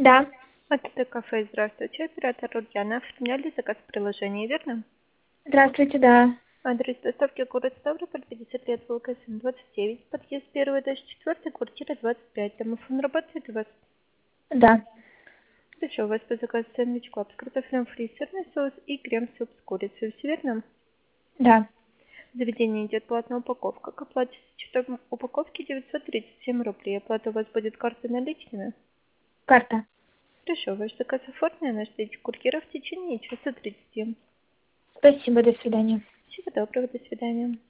Да, Это кафе, здравствуйте, оператор Ульяна. Оформляли заказ в приложении, верно? здравствуйте, да. Адрес доставки город Ставрополь, 50 лет, ВЛКСМ 29, подъезд 1-4, квартира 25. Домофон работает у вас? Да, Хорошо, у вас по заказу сэндвич клаб с картофелем фри, сырный соус и крем-суп с курицей. Все верно? да. В заведении идет платная упаковка. К оплате с учетом упаковки 937 рублей. Оплата у вас будет картой наличными? Карта. Хорошо, ваш заказ оформлен, ждите курьера в течение часа 30. Спасибо, до свидания. Всего доброго, до свидания.